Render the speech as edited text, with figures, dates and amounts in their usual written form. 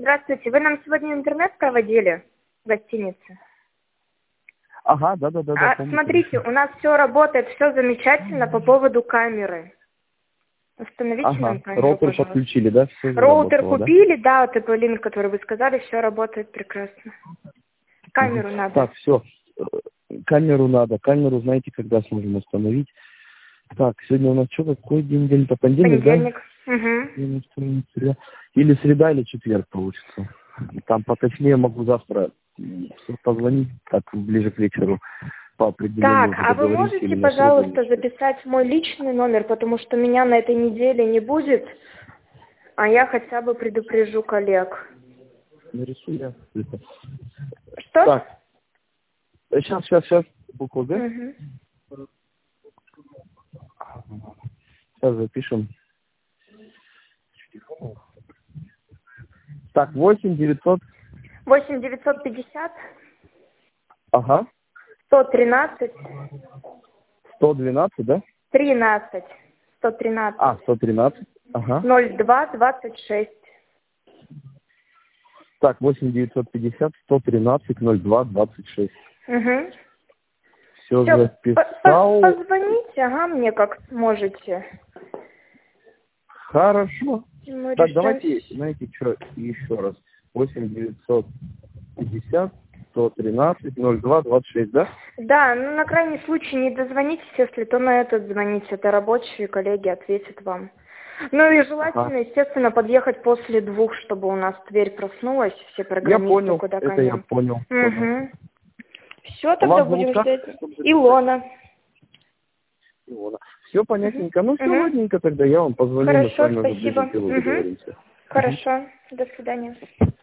Здравствуйте. Вы нам сегодня интернет проводили в гостинице? Ага, да, помню. Смотрите, у нас все работает, все замечательно по поводу камеры. Установите нам камеру, роутер пожалуйста. подключили, да? Все Роутер заработало, купили, да, TP-Link, который вы сказали, все работает прекрасно. Камеру надо. Так, все. Камеру надо. Камеру знаете, когда сможем установить? Так, сегодня у нас что, какой день? День-то понедельник, Понедельник. да? Угу. Или среда, или четверг получится. Там поточнее могу завтра позвонить, так, ближе к вечеру, по определению. Так, а вы можете, пожалуйста, записать мой личный номер, потому что меня на этой неделе не будет, а я хотя бы предупрежу коллег. Нарисую я. Что? Так, сейчас, букву Г. Угу. Сейчас запишем. Так, 8 950 Ага. 113 112, да? 13 113 113. Ага. 02 26. Так, 8 950 113 02 26. Угу. Все записал. Позвоните, ага, мне как сможете. Хорошо. Мы Так, решим. давайте, знаете, что, еще раз. 8 950 113 02 26, да? Да, ну на крайний случай не дозвонитесь, если то на этот звоните. Это рабочие коллеги ответят вам. Ну и желательно, естественно, подъехать после 2, чтобы у нас Тверь проснулась, все программисты Я понял, куда это конем. я понял. Угу. Все, тогда Вас будем зовут как? ждать. Илона. Все понятненько. Ну, все ладненько, тогда я вам позвоню, мы с Хорошо, вами уже ближе спасибо. к делу договоримся. Хорошо, до свидания.